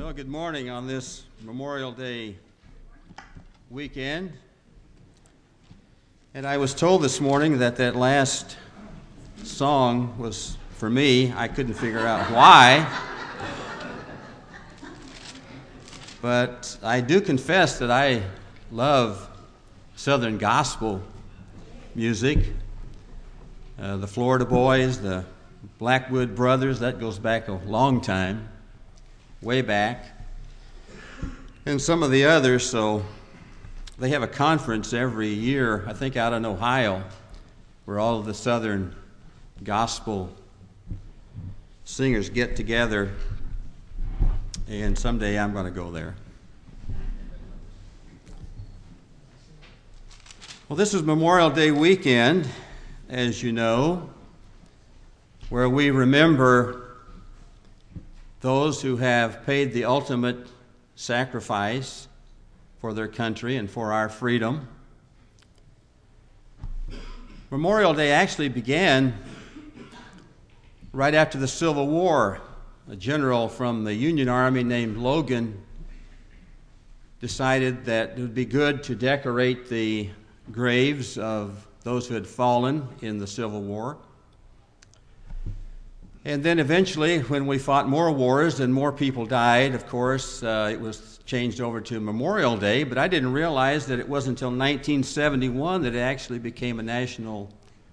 Well, good morning on this Memorial Day weekend. And I was told this morning that last song was for me. I couldn't figure out why. But I do confess that I love Southern gospel music. The Florida Boys, the Blackwood Brothers, that goes back a long time, way back. And some of the others, so they have a conference every year, I think out in Ohio, where all of the Southern gospel singers get together, and someday I'm going to go there. Well, this is Memorial Day weekend, as you know, where we remember those who have paid the ultimate sacrifice for their country and for our freedom. Memorial Day actually began right after the Civil War. A general from the Union Army named Logan decided that it would be good to decorate the graves of those who had fallen in the Civil War. And then eventually, when we fought more wars and more people died, of course, it was changed over to Memorial Day, but I didn't realize that it wasn't until 1971 that it actually became a national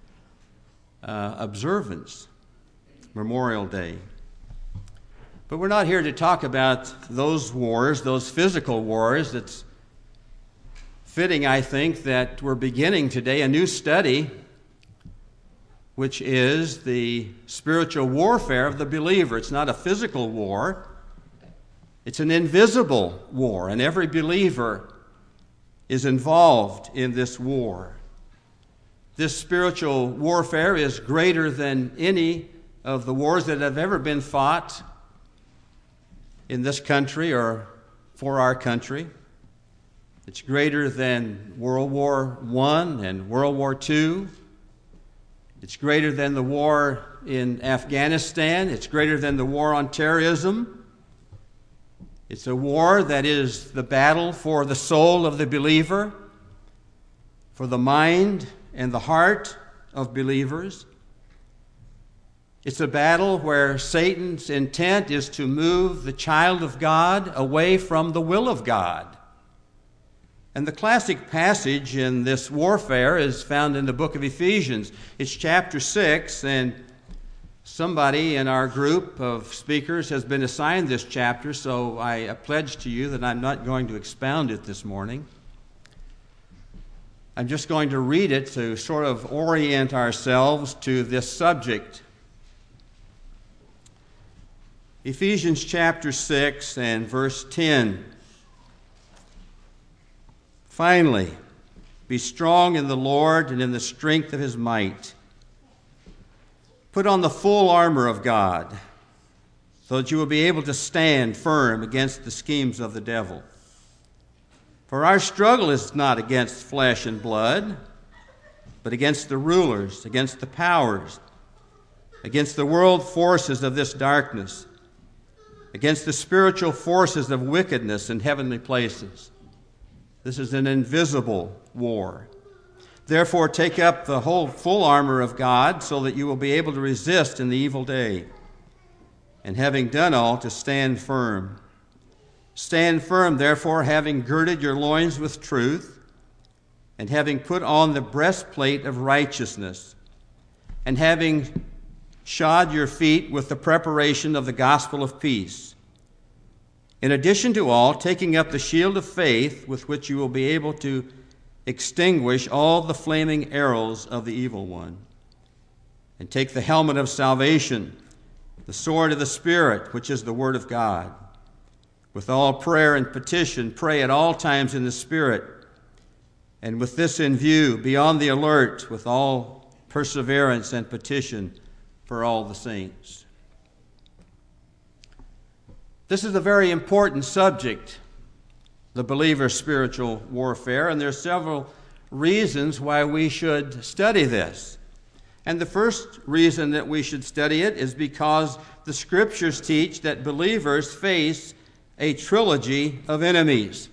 observance, Memorial Day. But we're not here to talk about those wars, those physical wars. It's fitting, I think, that we're beginning today a new study, which is the spiritual warfare of the believer. It's not a physical war. It's an invisible war, and every believer is involved in this war. This spiritual warfare is greater than any of the wars that have ever been fought in this country or for our country. It's greater than World War I and World War II. It's greater than the war in Afghanistan. It's greater than the war on terrorism. It's a war that is the battle for the soul of the believer, for the mind and the heart of believers. It's a battle where Satan's intent is to move the child of God away from the will of God. And the classic passage in this warfare is found in the book of Ephesians. It's chapter 6, and somebody in our group of speakers has been assigned this chapter, so I pledge to you that I'm not going to expound it this morning. I'm just going to read it to sort of orient ourselves to this subject. Ephesians chapter 6 and verse 10. Finally, be strong in the Lord and in the strength of his might. Put on the full armor of God, so that you will be able to stand firm against the schemes of the devil. For our struggle is not against flesh and blood, but against the rulers, against the powers, against the world forces of this darkness, against the spiritual forces of wickedness in heavenly places. This is an invisible war. Therefore, take up the whole full armor of God so that you will be able to resist in the evil day, and having done all, to stand firm. Stand firm, therefore, having girded your loins with truth, and having put on the breastplate of righteousness, and having shod your feet with the preparation of the gospel of peace. In addition to all, taking up the shield of faith with which you will be able to extinguish all the flaming arrows of the evil one. And take the helmet of salvation, the sword of the Spirit, which is the word of God. With all prayer and petition, pray at all times in the Spirit. And with this in view, be on the alert with all perseverance and petition for all the saints. This is a very important subject, the believer's spiritual warfare, and there are several reasons why we should study this. And the first reason that we should study it is because the Scriptures teach that believers face a trilogy of enemies.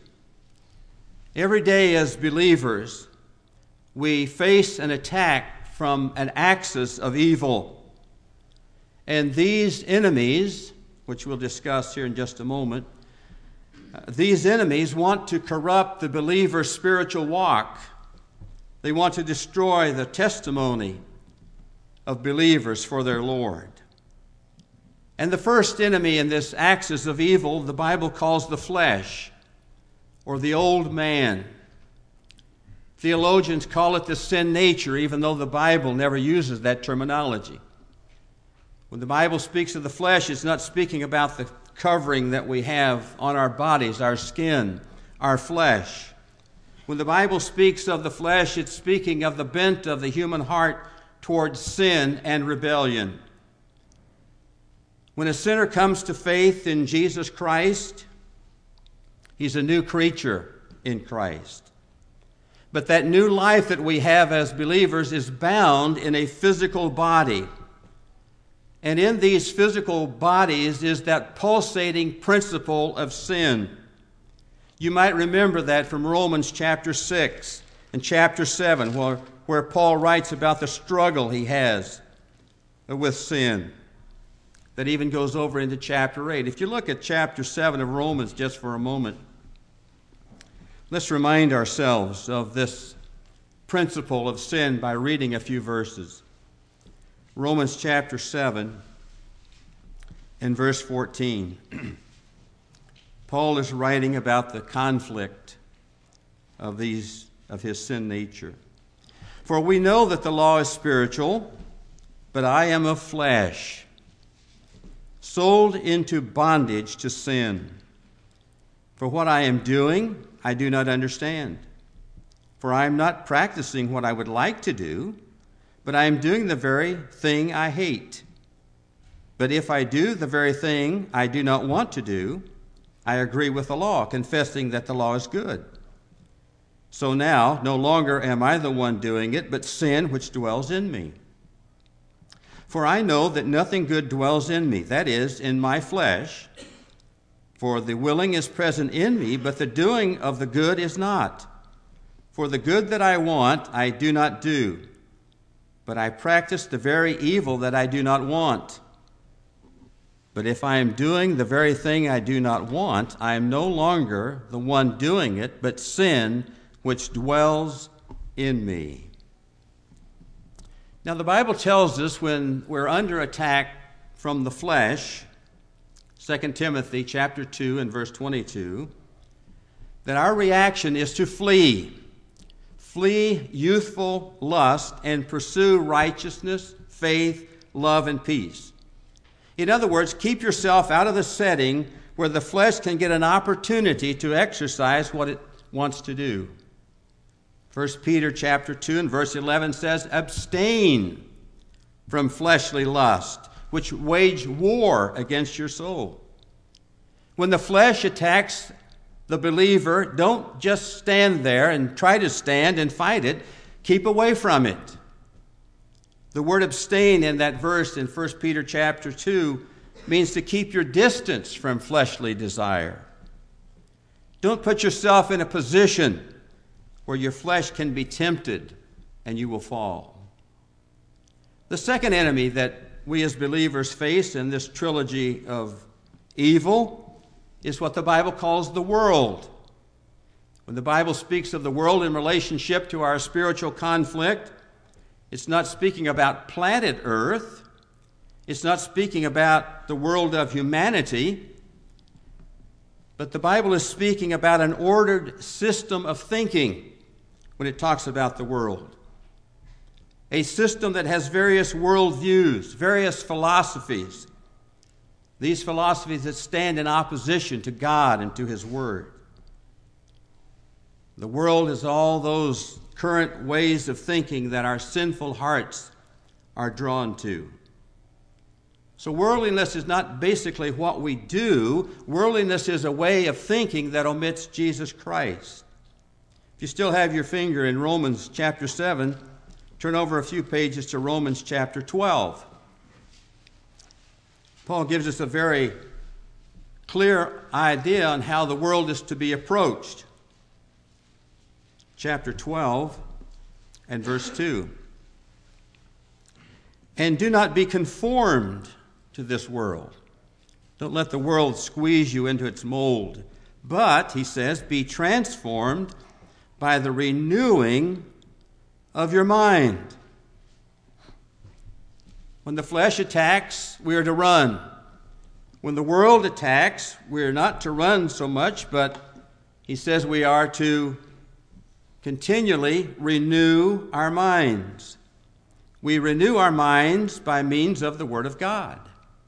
Every day as believers, we face an attack from an axis of evil. And these enemies, which we'll discuss here in just a moment, these enemies want to corrupt the believer's spiritual walk. They want to destroy the testimony of believers for their Lord. And the first enemy in this axis of evil, the Bible calls the flesh, or the old man. Theologians call it the sin nature, even though the Bible never uses that terminology. When the Bible speaks of the flesh, it's not speaking about the covering that we have on our bodies, our skin, our flesh. When the Bible speaks of the flesh, it's speaking of the bent of the human heart towards sin and rebellion. When a sinner comes to faith in Jesus Christ, he's a new creature in Christ. But that new life that we have as believers is bound in a physical body. And in these physical bodies is that pulsating principle of sin. You might remember that from Romans chapter 6 and chapter 7, where Paul writes about the struggle he has with sin. That even goes over into chapter 8. If you look at chapter 7 of Romans just for a moment, let's remind ourselves of this principle of sin by reading a few verses. Romans chapter 7 and verse 14. Paul is writing about the conflict of his sin nature. For we know that the law is spiritual, but I am of flesh, sold into bondage to sin. For what I am doing, I do not understand. For I am not practicing what I would like to do, but I am doing the very thing I hate. But if I do the very thing I do not want to do, I agree with the law, confessing that the law is good. So now, no longer am I the one doing it, but sin which dwells in me. For I know that nothing good dwells in me, that is, in my flesh. For the willing is present in me, but the doing of the good is not. For the good that I want, I do not do, but I practice the very evil that I do not want. But if I am doing the very thing I do not want, I am no longer the one doing it, but sin which dwells in me. Now, the Bible tells us when we're under attack from the flesh, 2 Timothy chapter 2 and verse 22, that our reaction is to flee. Flee youthful lust and pursue righteousness, faith, love, and peace. In other words, keep yourself out of the setting where the flesh can get an opportunity to exercise what it wants to do. 1 Peter chapter 2 and verse 11 says, abstain from fleshly lust, which wage war against your soul. When the flesh attacks the believer, don't just stand there and try to stand and fight it. Keep away from it. The word abstain in that verse in 1 Peter chapter 2 means to keep your distance from fleshly desire. Don't put yourself in a position where your flesh can be tempted and you will fall. The second enemy that we as believers face in this trilogy of evil is what the Bible calls the world. When the Bible speaks of the world in relationship to our spiritual conflict, it's not speaking about planet Earth. It's not speaking about the world of humanity. But the Bible is speaking about an ordered system of thinking when it talks about the world. A system that has various worldviews, various philosophies. These philosophies that stand in opposition to God and to His Word. The world is all those current ways of thinking that our sinful hearts are drawn to. So worldliness is not basically what we do. Worldliness is a way of thinking that omits Jesus Christ. If you still have your finger in Romans chapter 7, turn over a few pages to Romans chapter 12. Paul gives us a very clear idea on how the world is to be approached. Chapter 12 and verse 2. And do not be conformed to this world. Don't let the world squeeze you into its mold. But, he says, be transformed by the renewing of your mind. When the flesh attacks, we are to run. When the world attacks, we are not to run so much, but he says we are to continually renew our minds. We renew our minds by means of the Word of God.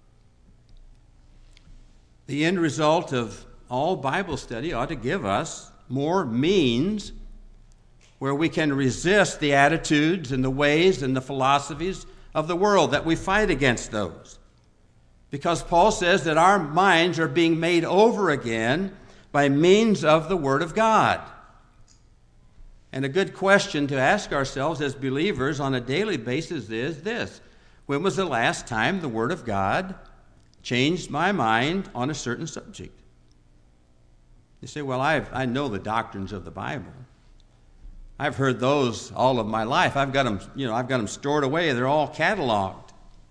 The end result of all Bible study ought to give us more means where we can resist the attitudes and the ways and the philosophies of the world, that we fight against those. Because Paul says that our minds are being made over again by means of the Word of God. And a good question to ask ourselves as believers on a daily basis is this: when was the last time the Word of God changed my mind on a certain subject? You say, well, I know the doctrines of the Bible. I've heard those all of my life. I've got them stored away. They're all cataloged.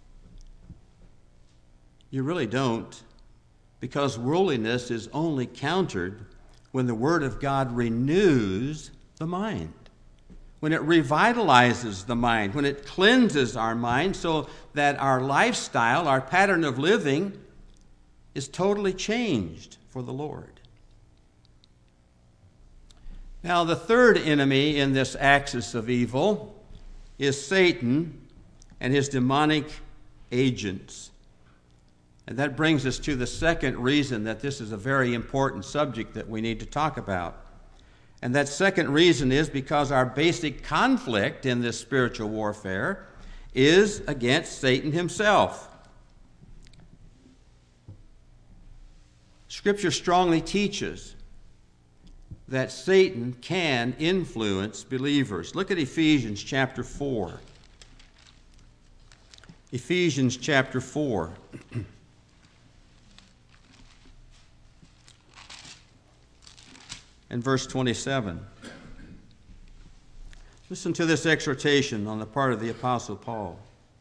You really don't, because worldliness is only countered when the Word of God renews the mind, when it revitalizes the mind, when it cleanses our mind so that our lifestyle, our pattern of living is totally changed for the Lord. Now, the third enemy in this axis of evil is Satan and his demonic agents. And that brings us to the second reason that this is a very important subject that we need to talk about. And that second reason is because our basic conflict in this spiritual warfare is against Satan himself. Scripture strongly teaches that Satan can influence believers. Look at Ephesians chapter 4. Ephesians chapter 4. And verse 27. Listen to this exhortation on the part of the Apostle Paul.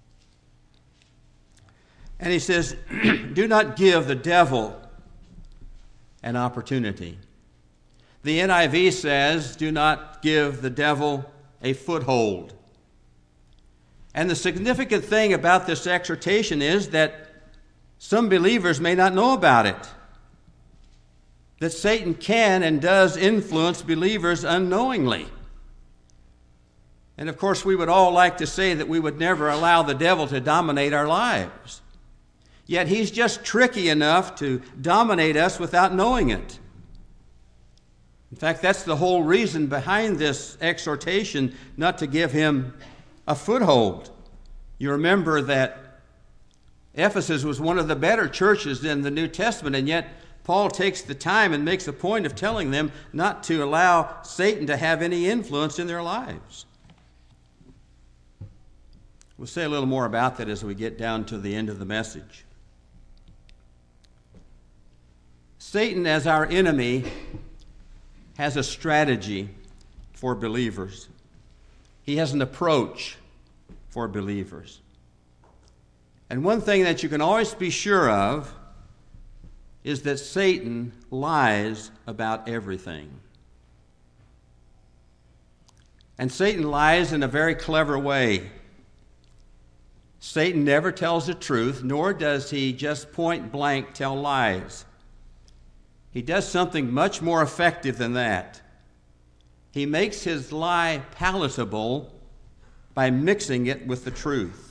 And he says, do not give the devil an opportunity. The NIV says, do not give the devil a foothold. And the significant thing about this exhortation is that some believers may not know about it. That Satan can and does influence believers unknowingly. And of course, we would all like to say that we would never allow the devil to dominate our lives. Yet he's just tricky enough to dominate us without knowing it. In fact, that's the whole reason behind this exhortation, not to give him a foothold. You remember that Ephesus was one of the better churches in the New Testament, and yet Paul takes the time and makes a point of telling them not to allow Satan to have any influence in their lives. We'll say a little more about that as we get down to the end of the message. Satan, as our enemy, has a strategy for believers. He has an approach for believers. And one thing that you can always be sure of is that Satan lies about everything. And Satan lies in a very clever way. Satan never tells the truth, nor does he just point blank tell lies. He does something much more effective than that. He makes his lie palatable by mixing it with the truth.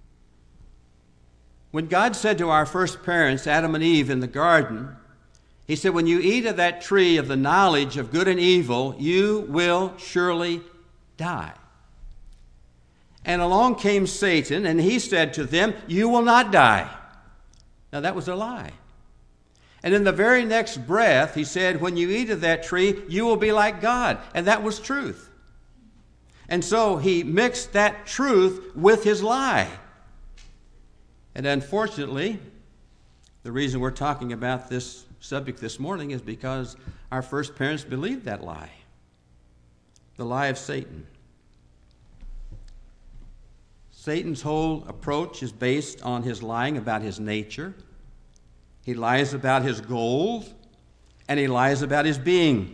When God said to our first parents, Adam and Eve, in the garden, he said, when you eat of that tree of the knowledge of good and evil, you will surely die. And along came Satan, and he said to them, you will not die. Now that was a lie. And in the very next breath, he said, when you eat of that tree, you will be like God. And that was truth. And so he mixed that truth with his lie. And unfortunately, the reason we're talking about this subject this morning is because our first parents believed that lie, the lie of Satan. Satan's whole approach is based on his lying about his nature. He lies about his goals, and he lies about his being.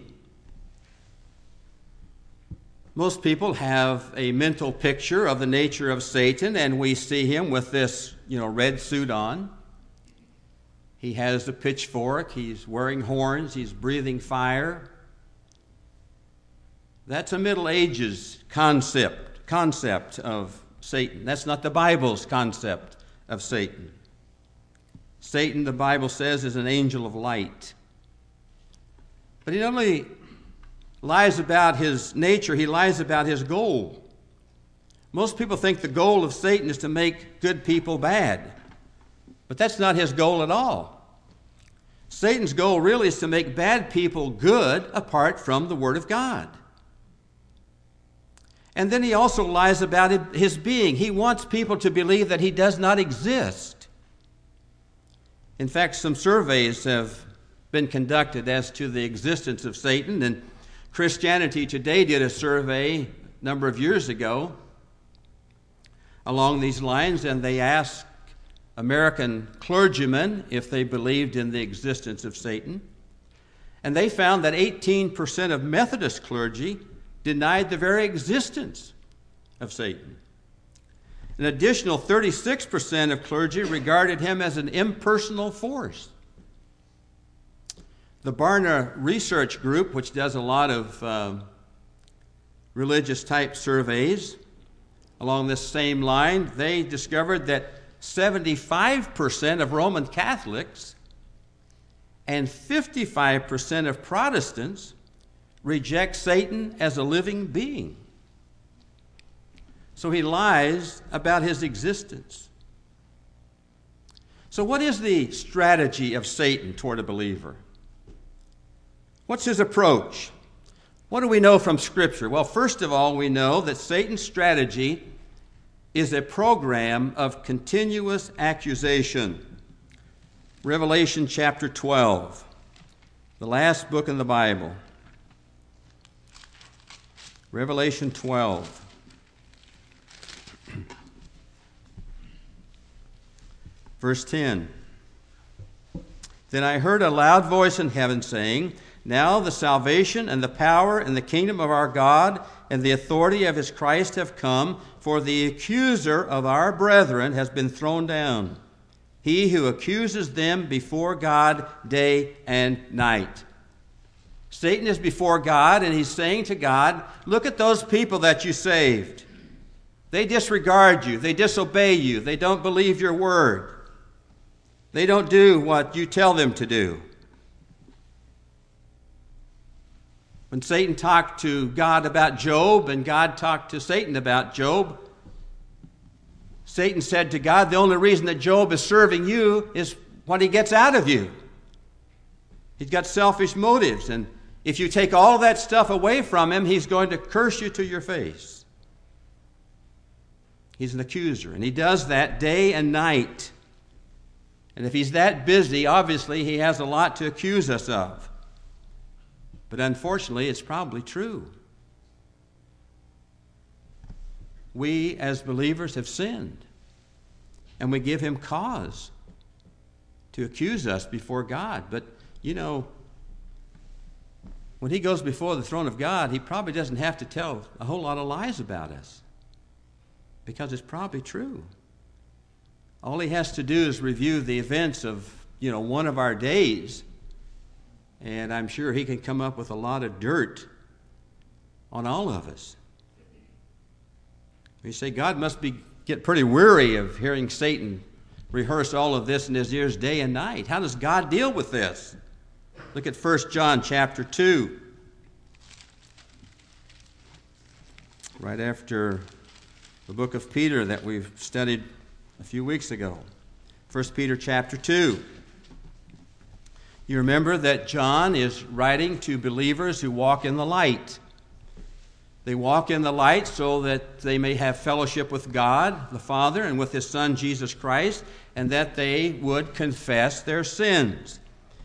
Most people have a mental picture of the nature of Satan, and we see him with this, red suit on. He has the pitchfork, he's wearing horns, he's breathing fire. That's a Middle Ages concept of Satan. That's not the Bible's concept of Satan. Satan, the Bible says, is an angel of light. But he not only lies about his nature, he lies about his goal. Most people think the goal of Satan is to make good people bad. But that's not his goal at all. Satan's goal really is to make bad people good apart from the Word of God. And then he also lies about his being. He wants people to believe that he does not exist. In fact, some surveys have been conducted as to the existence of Satan, and Christianity Today did a survey a number of years ago along these lines, and they asked American clergymen if they believed in the existence of Satan. And they found that 18% of Methodist clergy denied the very existence of Satan. An additional 36% of clergy regarded him as an impersonal force. The Barna Research Group, which does a lot of religious-type surveys along this same line, they discovered that 75% of Roman Catholics and 55% of Protestants reject Satan as a living being. So he lies about his existence. So what is the strategy of Satan toward a believer? What's his approach? What do we know from Scripture? Well, first of all, we know that Satan's strategy is a program of continuous accusation. Revelation chapter 12, the last book in the Bible. Revelation 12. Verse 10. Then I heard a loud voice in heaven saying, "Now the salvation and the power and the kingdom of our God and the authority of his Christ have come, for the accuser of our brethren has been thrown down, he who accuses them before God day and night." Satan is before God, and he's saying to God, look at those people that you saved. They disregard you. They disobey you. They don't believe your word. They don't do what you tell them to do. When Satan talked to God about Job and God talked to Satan about Job, Satan said to God, the only reason that Job is serving you is what he gets out of you. He's got selfish motives, and if you take all that stuff away from him, he's going to curse you to your face. He's an accuser, and he does that day and night. And if he's that busy, obviously he has a lot to accuse us of. But unfortunately, it's probably true. We as believers have sinned, and we give him cause to accuse us before God. But, when he goes before the throne of God, he probably doesn't have to tell a whole lot of lies about us, because it's probably true. All he has to do is review the events of, one of our days, and I'm sure he can come up with a lot of dirt on all of us. You say, God must get pretty weary of hearing Satan rehearse all of this in his ears day and night. How does God deal with this? Look at 1 John chapter 2. Right after the book of Peter that we've studied a few weeks ago. 1 Peter chapter 2. You remember that John is writing to believers who walk in the light. They walk in the light so that they may have fellowship with God, the Father, and with his Son, Jesus Christ, and that they would confess their sins.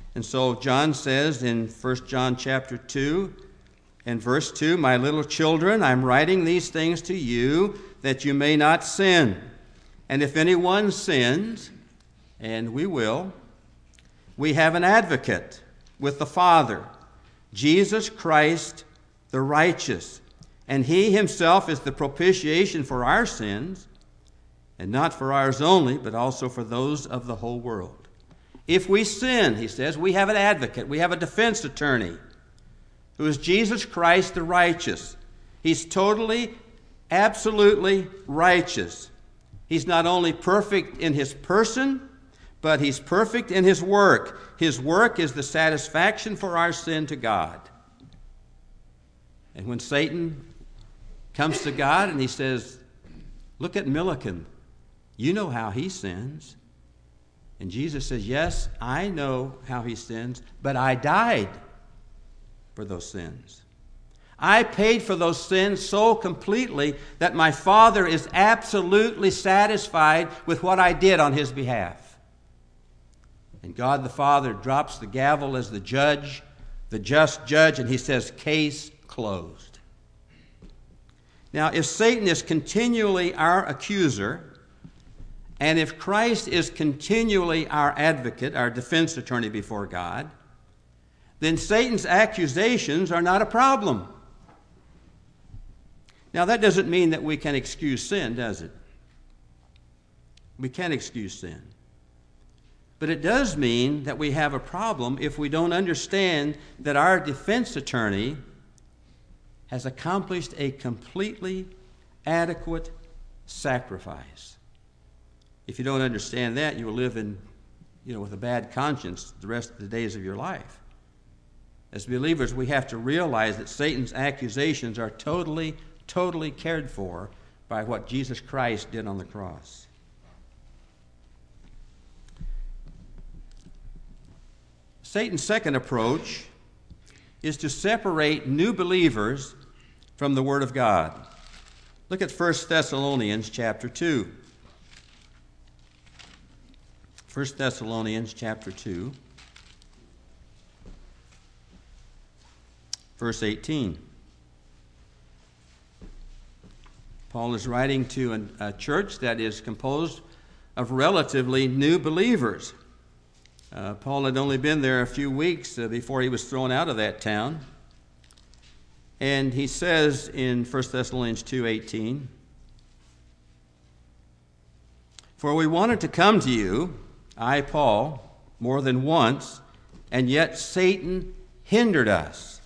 And so John says in 1 John chapter 2 and verse 2, "My little children, I'm writing these things to you that you may not sin. And if anyone sins," and we will, "we have an advocate with the Father, Jesus Christ the righteous. And he himself is the propitiation for our sins, and not for ours only, but also for those of the whole world." If we sin, he says, we have an advocate, we have a defense attorney, who is Jesus Christ the righteous. He's totally, absolutely righteous. He's not only perfect in his person, but he's perfect in his work. His work is the satisfaction for our sin to God. And when Satan comes to God and he says, "Look at Milliken. You know how he sins." And Jesus says, "Yes, I know how he sins, but I died for those sins. I paid for those sins so completely that my Father is absolutely satisfied with what I did on his behalf." And God the Father drops the gavel as the judge, the just judge, and he says, "Case closed." Now, if Satan is continually our accuser, and if Christ is continually our advocate, our defense attorney before God, then Satan's accusations are not a problem. Now, that doesn't mean that we can excuse sin, does it? We can't excuse sin. But it does mean that we have a problem if we don't understand that our defense attorney has accomplished a completely adequate sacrifice. If you don't understand that, you will live with a bad conscience the rest of the days of your life. As believers, we have to realize that Satan's accusations are totally cared for by what Jesus Christ did on the cross. Satan's second approach is to separate new believers from the Word of God. Look at 1 Thessalonians chapter 2. 1 Thessalonians chapter 2, verse 18. Paul is writing to a church that is composed of relatively new believers. Paul had only been there a few weeks before he was thrown out of that town. And he says in 1 Thessalonians 2:18, "For we wanted to come to you, I, Paul, more than once, and yet Satan hindered us."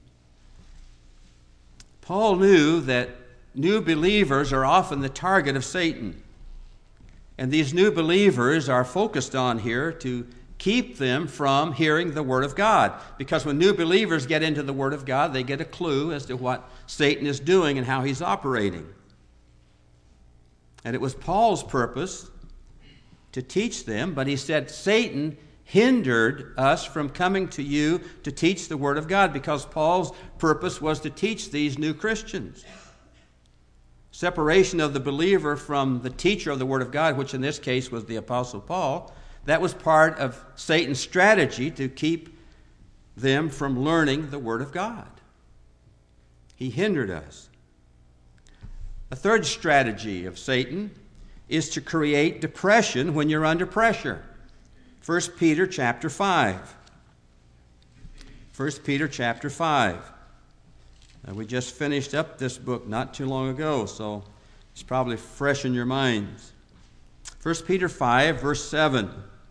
Paul knew that new believers are often the target of Satan. And these new believers are focused on here to keep them from hearing the Word of God. Because when new believers get into the Word of God, they get a clue as to what Satan is doing and how he's operating. And it was Paul's purpose to teach them, but he said Satan hindered us from coming to you to teach the Word of God, because Paul's purpose was to teach these new Christians. Separation of the believer from the teacher of the Word of God, which in this case was the Apostle Paul, that was part of Satan's strategy to keep them from learning the Word of God. He hindered us. A third strategy of Satan is to create depression when you're under pressure. 1 Peter chapter 5. 1 Peter chapter 5. We just finished up this book not too long ago, so it's probably fresh in your minds. 1 Peter 5, verse 7.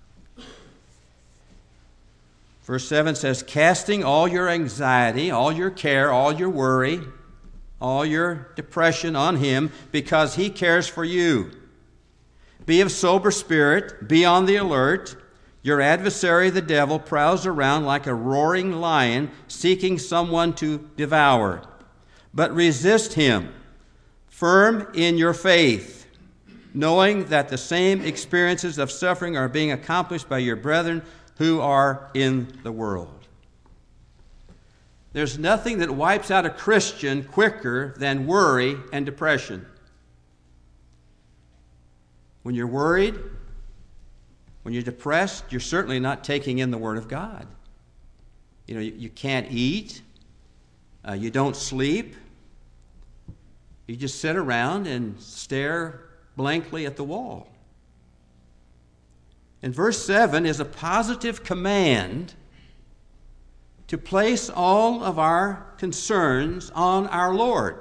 Verse 7 says, "Casting all your anxiety, all your care, all your worry, all your depression on him, because he cares for you. Be of sober spirit, be on the alert. Your adversary, the devil, prowls around like a roaring lion, seeking someone to devour. But resist him, firm in your faith, knowing that the same experiences of suffering are being accomplished by your brethren who are in the world." There's nothing that wipes out a Christian quicker than worry and depression. When you're worried, When you're depressed, you're certainly not taking in the Word of God. You can't eat. You don't sleep. You just sit around and stare blankly at the wall. And verse 7 is a positive command to place all of our concerns on our Lord.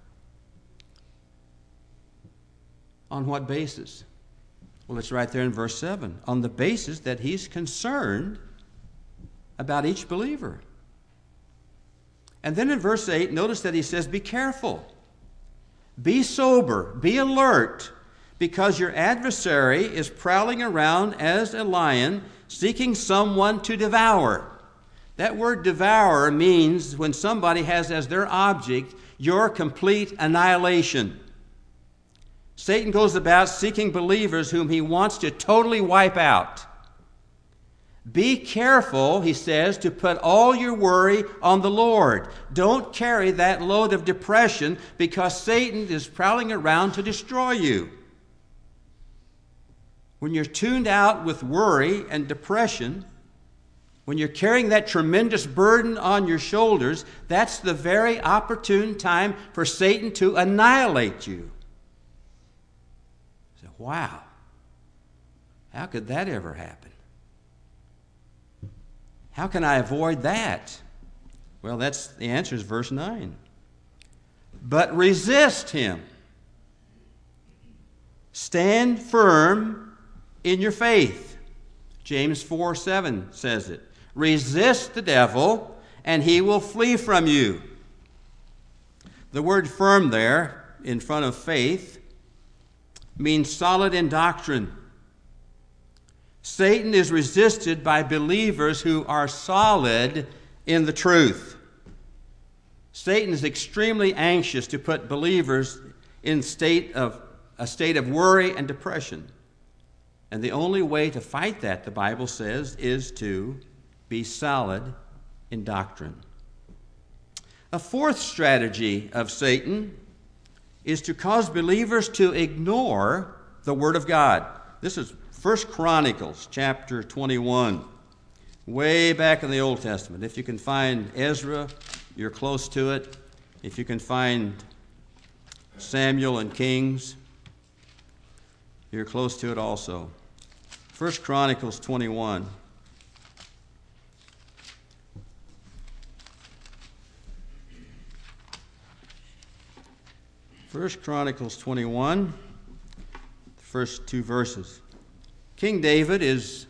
On what basis? Well, it's right there in verse 7. On the basis that He's concerned about each believer. And then in verse 8, notice that He says, be careful. Be sober. Be alert. Because your adversary is prowling around as a lion, seeking someone to devour. That word devour means when somebody has as their object your complete annihilation. Satan goes about seeking believers whom he wants to totally wipe out. Be careful, he says, to put all your worry on the Lord. Don't carry that load of depression because Satan is prowling around to destroy you. When you're tuned out with worry and depression, when you're carrying that tremendous burden on your shoulders, that's the very opportune time for Satan to annihilate you. So, wow, how could that ever happen? How can I avoid that? Well, the answer is verse 9. But resist him. Stand firm in your faith. James 4:7 says it. Resist the devil, and he will flee from you. The word firm there, in front of faith, means solid in doctrine. Satan is resisted by believers who are solid in the truth. Satan is extremely anxious to put believers in a state of worry and depression. And the only way to fight that, the Bible says, is to be solid in doctrine. A fourth strategy of Satan is to cause believers to ignore the Word of God. This is 1 Chronicles chapter 21, way back in the Old Testament. If you can find Ezra, you're close to it. If you can find Samuel and Kings, you're close to it also. 1 Chronicles 21. First Chronicles 21, the first two verses. King David is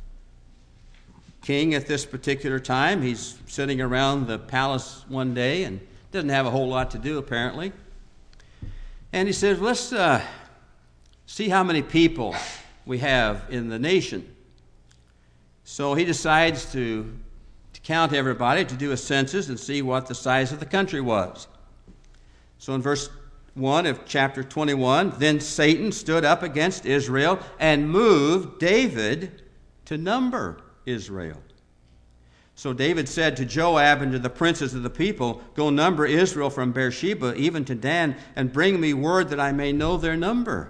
king at this particular time. He's sitting around the palace one day and doesn't have a whole lot to do, apparently. And he says, let's see how many people we have in the nation. So he decides to count everybody, to do a census and see what the size of the country was. So in verse 1 of chapter 21, then Satan stood up against Israel and moved David to number Israel. So David said to Joab and to the princes of the people, go number Israel from Beersheba even to Dan, and bring me word that I may know their number.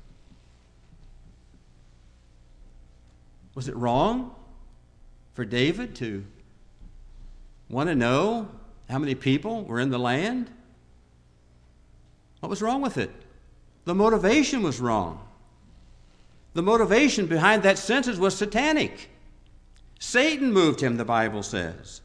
Was it wrong for David to want to know how many people were in the land? What was wrong with it? The motivation was wrong. The motivation behind that census was satanic. Satan moved him, the Bible says.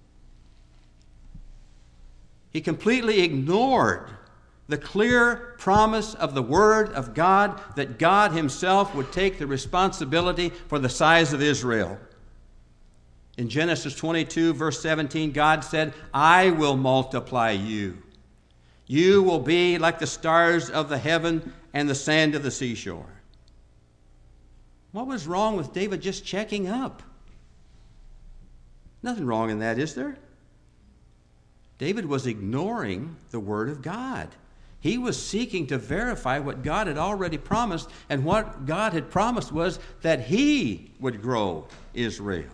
He completely ignored the clear promise of the Word of God that God Himself would take the responsibility for the size of Israel. In Genesis 22, verse 17, God said, I will multiply you. You will be like the stars of the heaven and the sand of the seashore. What was wrong with David just checking up? Nothing wrong in that, is there? David was ignoring the Word of God. He was seeking to verify what God had already promised, and what God had promised was that He would grow Israel.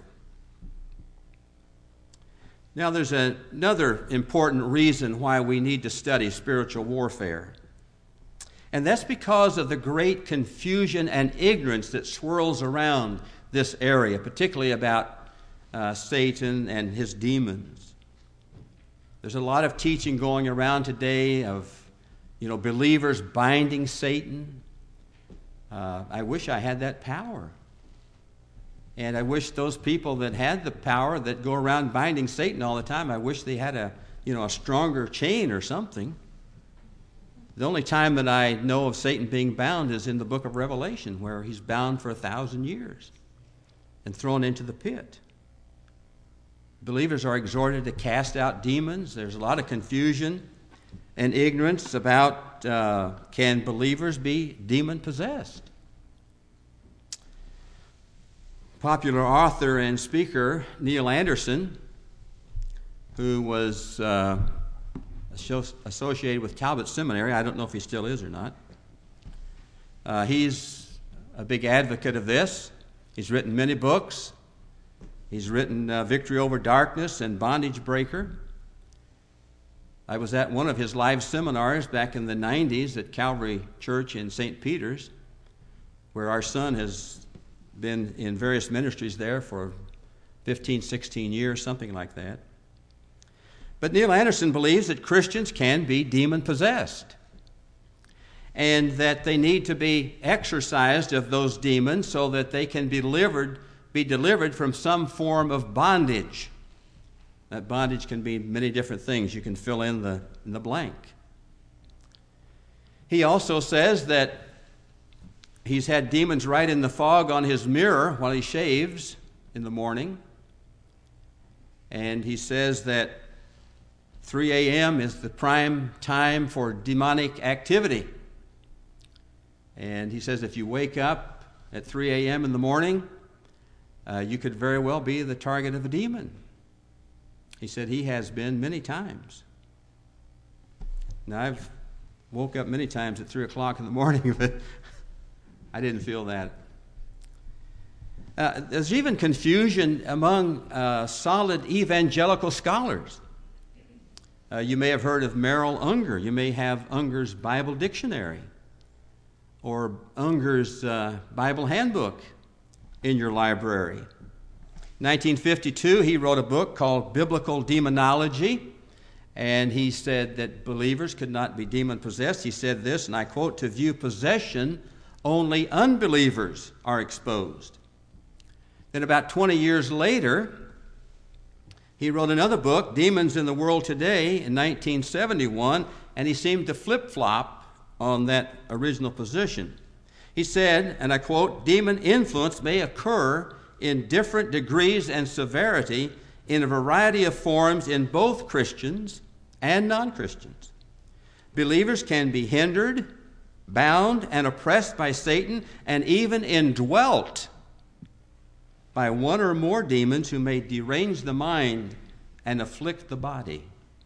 Now, there's another important reason why we need to study spiritual warfare. And that's because of the great confusion and ignorance that swirls around this area, particularly about Satan and his demons. There's a lot of teaching going around today of, believers binding Satan. I wish I had that power. And I wish those people that had the power that go around binding Satan all the time, I wish they had a stronger chain or something. The only time that I know of Satan being bound is in the book of Revelation, where he's bound for 1,000 years and thrown into the pit. Believers are exhorted to cast out demons. There's a lot of confusion and ignorance about can believers be demon-possessed. Popular author and speaker Neil Anderson, who was associated with Talbot Seminary. I don't know if he still is or not. He's a big advocate of this. He's written many books. He's written Victory Over Darkness and Bondage Breaker. I was at one of his live seminars back in the 90s at Calvary Church in St. Peter's, where our son has been in various ministries there for 15, 16 years, something like that. But Neil Anderson believes that Christians can be demon-possessed and that they need to be exorcised of those demons so that they can be delivered from some form of bondage. That bondage can be many different things. You can fill in the blank. He also says that he's had demons write in the fog on his mirror while he shaves in the morning. And he says that 3 a.m. is the prime time for demonic activity. And he says if you wake up at 3 a.m. in the morning, you could very well be the target of a demon. He said he has been many times. Now, I've woke up many times at 3 o'clock in the morning, but I didn't feel that. There's even confusion among solid evangelical scholars. You may have heard of Merrill Unger. You may have Unger's Bible Dictionary or Unger's Bible Handbook in your library. 1952, he wrote a book called Biblical Demonology, and he said that believers could not be demon-possessed. He said this, and I quote, "To view possession, only unbelievers are exposed." Then about 20 years later, he wrote another book, Demons in the World Today, in 1971, and he seemed to flip-flop on that original position. He said, and I quote, "Demon influence may occur in different degrees and severity in a variety of forms in both Christians and non-Christians. Believers can be hindered, bound, and oppressed by Satan, and even indwelt by one or more demons who may derange the mind and afflict the body."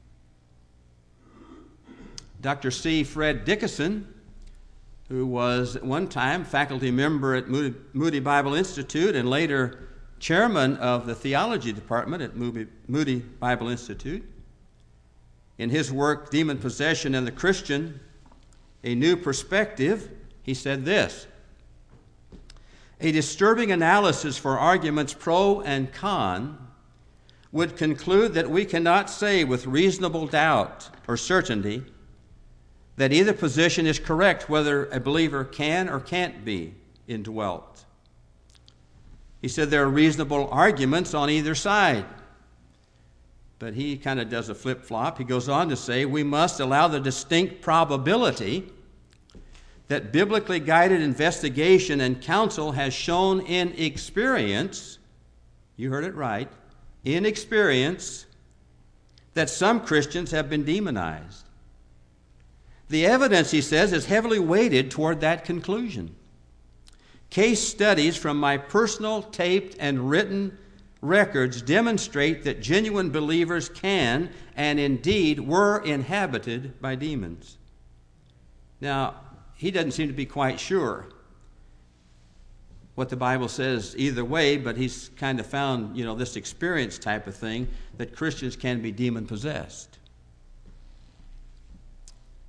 Dr. C. Fred Dickinson, who was at one time faculty member at Moody Bible Institute and later chairman of the theology department at Moody Bible Institute, in his work, Demon Possession and the Christian, A New Perspective, he said this: "A disturbing analysis for arguments pro and con would conclude that we cannot say with reasonable doubt or certainty that either position is correct, whether a believer can or can't be indwelt." He said there are reasonable arguments on either side. But he kind of does a flip-flop. He goes on to say, we must allow the distinct probability that biblically guided investigation and counsel has shown in experience, you heard it right, in experience, that some Christians have been demonized. The evidence, he says, is heavily weighted toward that conclusion. Case studies from my personal taped and written records demonstrate that genuine believers can and indeed were inhabited by demons. Now, he doesn't seem to be quite sure what the Bible says either way, but he's kind of found, this experience type of thing, that Christians can be demon-possessed.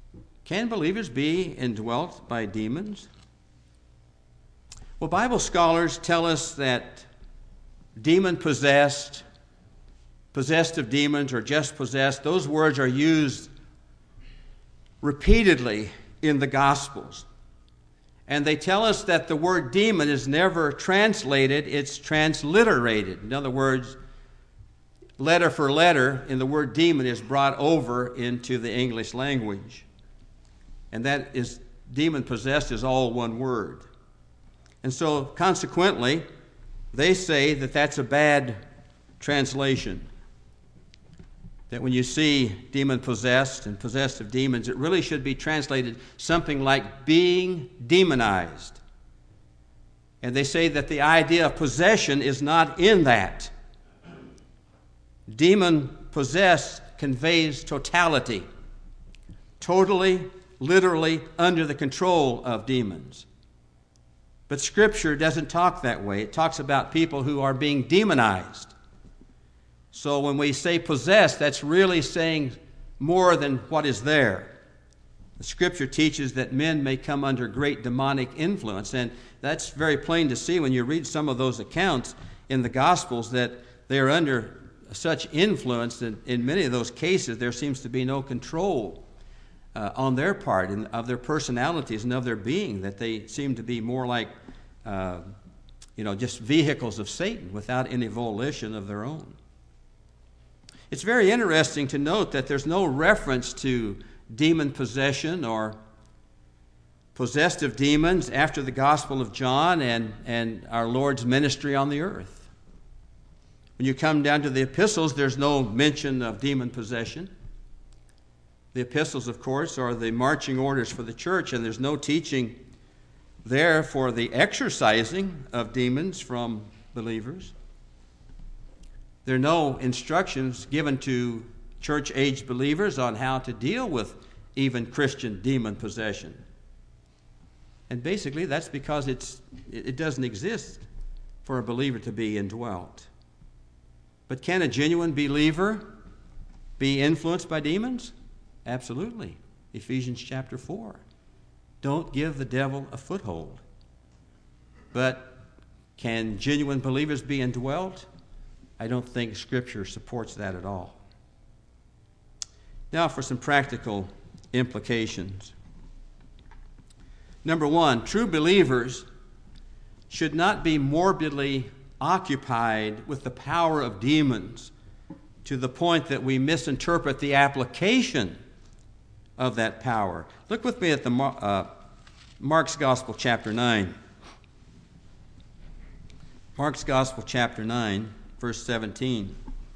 Can believers be indwelt by demons? Well, Bible scholars tell us that demon-possessed, possessed of demons, or just possessed, those words are used repeatedly in the Gospels. And they tell us that the word demon is never translated, it's transliterated. In other words, letter for letter in the word demon is brought over into the English language. And that is, demon-possessed is all one word. And so, consequently, they say that that's a bad translation. That when you see demon-possessed and possessed of demons, it really should be translated something like being demonized. And they say that the idea of possession is not in that. Demon-possessed conveys totality, totally, literally under the control of demons. But Scripture doesn't talk that way. It talks about people who are being demonized. So when we say possessed, that's really saying more than what is there. The Scripture teaches that men may come under great demonic influence, and that's very plain to see when you read some of those accounts in the Gospels, that they are under such influence that in many of those cases there seems to be no control on their part and of their personalities and of their being, that they seem to be more like just vehicles of Satan without any volition of their own. It's very interesting to note that there's no reference to demon possession or possessed of demons after the Gospel of John and our Lord's ministry on the earth. When you come down to the epistles, there's no mention of demon possession. The epistles, of course, are the marching orders for the church, and there's no teaching there for the exorcising of demons from believers. There are no instructions given to church-age believers on how to deal with even Christian demon possession. And basically, that's because it doesn't exist for a believer to be indwelt. But can a genuine believer be influenced by demons? Absolutely. Ephesians chapter 4. Don't give the devil a foothold. But can genuine believers be indwelt? I don't think Scripture supports that at all. Now for some practical implications. Number one, true believers should not be morbidly occupied with the power of demons to the point that we misinterpret the application of that power. Look with me at the Mark's Gospel, chapter 9. Mark's Gospel, chapter 9, verse 17.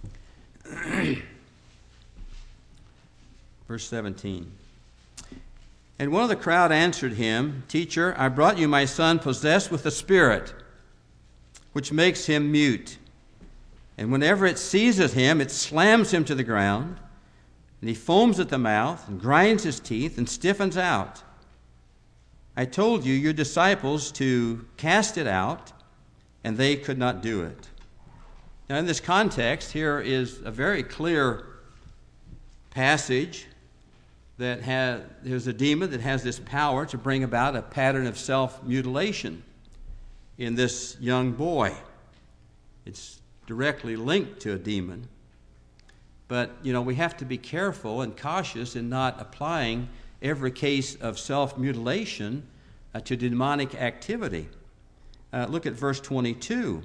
Verse 17. And one of the crowd answered him, "Teacher, I brought you my son possessed with a spirit, which makes him mute. And whenever it seizes him, it slams him to the ground, and he foams at the mouth and grinds his teeth and stiffens out. I told you, your disciples, to cast it out, and they could not do it." Now, in this context, here is a very clear passage that there's a demon that has this power to bring about a pattern of self-mutilation in this young boy. It's directly linked to a demon. But, we have to be careful and cautious in not applying every case of self-mutilation to demonic activity. Look at verse 22.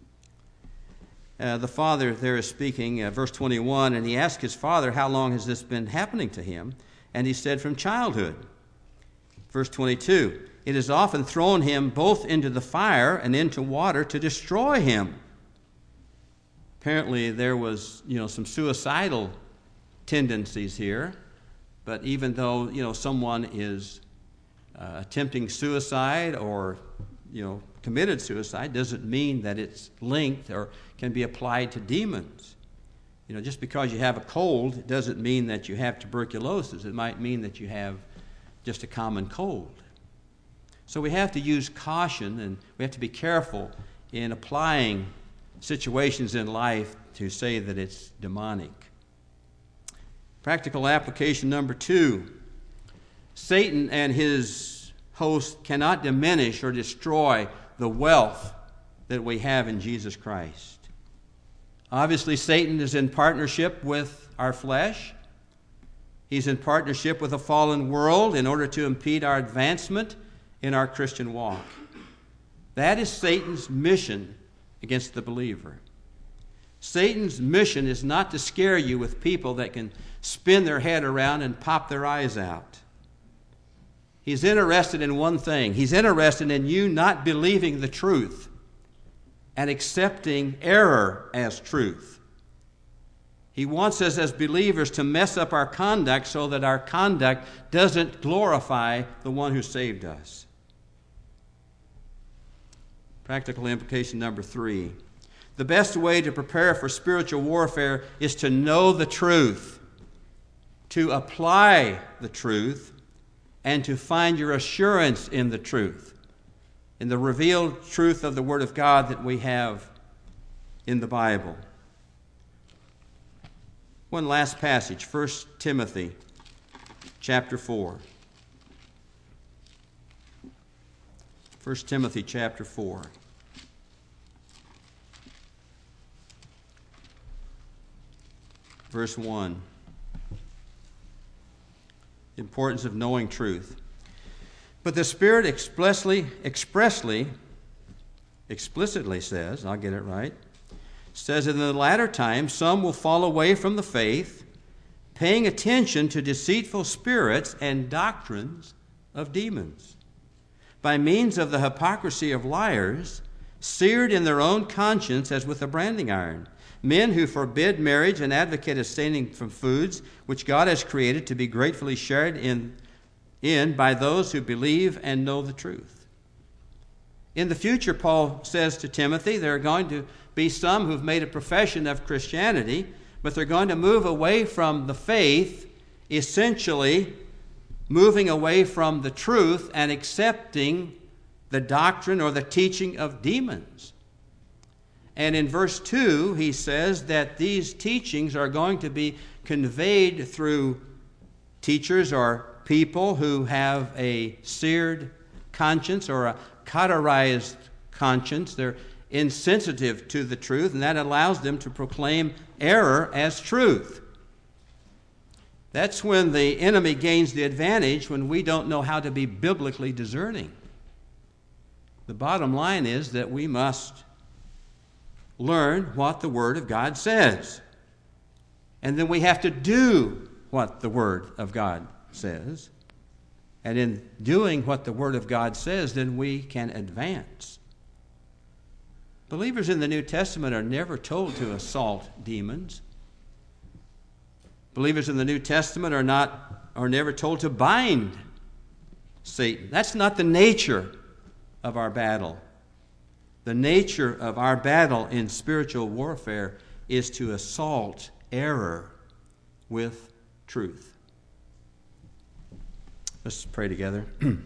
The father there is speaking, verse 21, and he asked his father, "How long has this been happening to him?" And he said, "From childhood." Verse 22, "It has often thrown him both into the fire and into water to destroy him." Apparently there was, some suicidal tendencies here. But even though, someone is attempting suicide or, committed suicide, doesn't mean that it's linked or can be applied to demons. Just because you have a cold, it doesn't mean that you have tuberculosis. It might mean that you have just a common cold. So we have to use caution, and we have to be careful in applying situations in life to say that it's demonic. Practical application number 2. Satan and his host cannot diminish or destroy the wealth that we have in Jesus Christ. Obviously, Satan is in partnership with our flesh. He's in partnership with a fallen world in order to impede our advancement in our Christian walk. That is Satan's mission against the believer. Satan's mission is not to scare you with people that can spin their head around and pop their eyes out. He's interested in one thing. He's interested in you not believing the truth and accepting error as truth. He wants us as believers to mess up our conduct so that our conduct doesn't glorify the one who saved us. Practical implication number 3. The best way to prepare for spiritual warfare is to know the truth, to apply the truth, and to find your assurance in the truth, in the revealed truth of the Word of God that we have in the Bible. One last passage, 1 Timothy chapter 4. 1 Timothy chapter 4. Verse 1. The importance of knowing truth. But the Spirit explicitly says, I'll get it right, says in the latter time some will fall away from the faith, paying attention to deceitful spirits and doctrines of demons, by means of the hypocrisy of liars, seared in their own conscience as with a branding iron, men who forbid marriage and advocate abstaining from foods which God has created to be gratefully shared in by those who believe and know the truth. In the future, Paul says to Timothy, there are going to be some who've made a profession of Christianity, but they're going to move away from the faith, essentially moving away from the truth and accepting the doctrine or the teaching of demons. And in verse 2, he says that these teachings are going to be conveyed through teachers or people who have a seared conscience or a cauterized conscience. They're insensitive to the truth, and that allows them to proclaim error as truth. That's when the enemy gains the advantage, when we don't know how to be biblically discerning. The bottom line is that we must learn what the Word of God says. And then we have to do what the Word of God says. And in doing what the Word of God says, then we can advance. Believers in the New Testament are never told to assault demons. Believers in the New Testament are never told to bind Satan. That's not the nature of our battle. The nature of our battle in spiritual warfare is to assault error with truth. Let's pray together.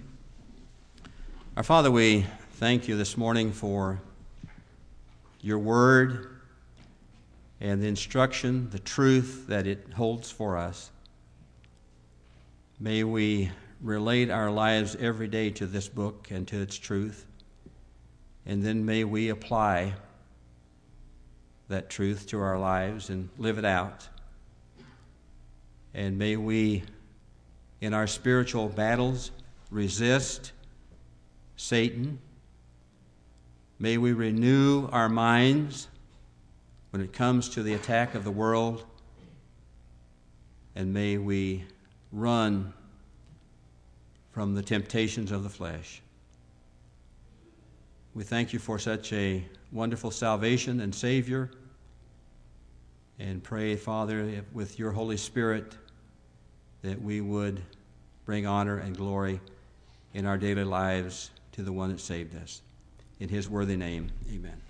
Our Father, we thank you this morning for your word and the instruction, the truth that it holds for us. May we relate our lives every day to this book and to its truth. And then may we apply that truth to our lives and live it out. And may we, in our spiritual battles, resist Satan. May we renew our minds when it comes to the attack of the world. And may we run from the temptations of the flesh. We thank you for such a wonderful salvation and Savior, and pray, Father, with your Holy Spirit, that we would bring honor and glory in our daily lives to the one that saved us. In his worthy name, amen.